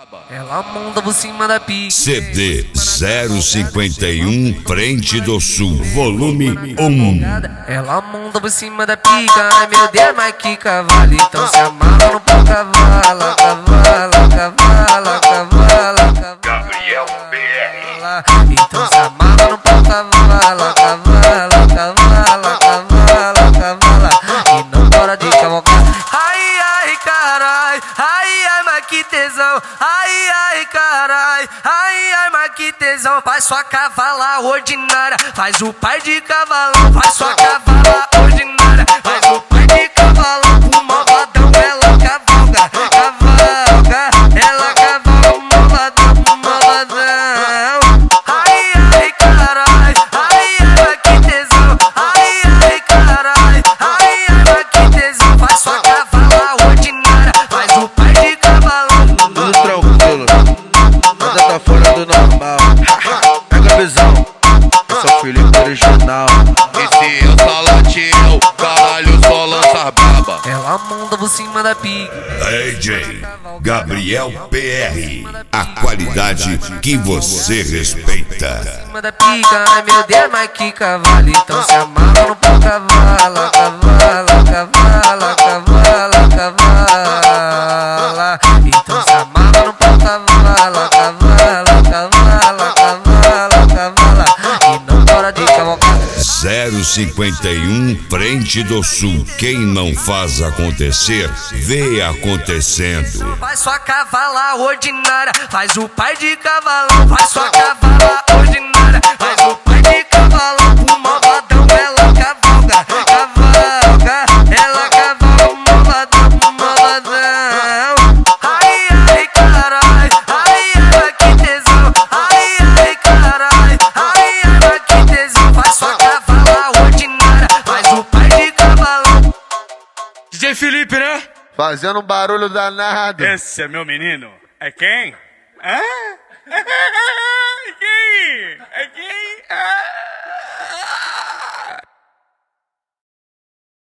Ela monta por cima da pica. CD 051 Frente do Sul, volume 1. Ela monta por cima da pica. Ai meu Deus, mas que cavalo. Então se amarra no pau, cavala, cavala, cavala, cavala, cavala. Gabriel BR. Então se amarra no pau, cavala, cavala, cavala, cavala, cavala. E não para de cavalgar. Ai, ai, carai, ai, ai, mas que tesão. Ai, ai, carai, ai, ai, mas que tesão. Faz sua cavala ordinária, faz o pai de cavalão. Faz sua cavala ordinária, faz o pai de cavalão. O malvadão, ela cavalga, cavalga. Ela cavalga o malvadão, o malvadão. Ai, ai, carai, ai, ai, mas que tesão. Ai, ai, carai, ai, ai, mas que tesão. Faz sua cavala ordinária, faz o pai de cavalão. Tudo tranquilo, nada tá fora do normal. Pega a visão, eu sou Felipe original. Esse é o Salatinho, caralho, só lança braba. Ela monta por cima da pica. DJ Gabriel PR, a qualidade que você respeita. Por cima da pica, ai meu Deus, mas que cavalo. Então se amarra no pau, cavala, cavala, cavala, cavala, cavala. Então se amarra no pau, cavala, cavala, cavala, cavala, cavala. E não para de cavalgar. 051 Frente do Sul. Quem não faz acontecer, vê acontecendo. Faz sua cavala ordinária, faz o pai de cavalão. Faz sua cavala ordinária, faz o pai de cavalão. O malvadão, ela cavalga, cavalga. Ela cavalga o malvadão, o malvadão. Ai, ai, carai, ai, ai, mas que tesão. Ai, ai, carai, ai, ai, mas que tesão. Faz sua cavala ordinária, faz o pai de cavalão. DJ Felipe, né? Fazendo um barulho danado. Esse é meu menino. É quem? Hã?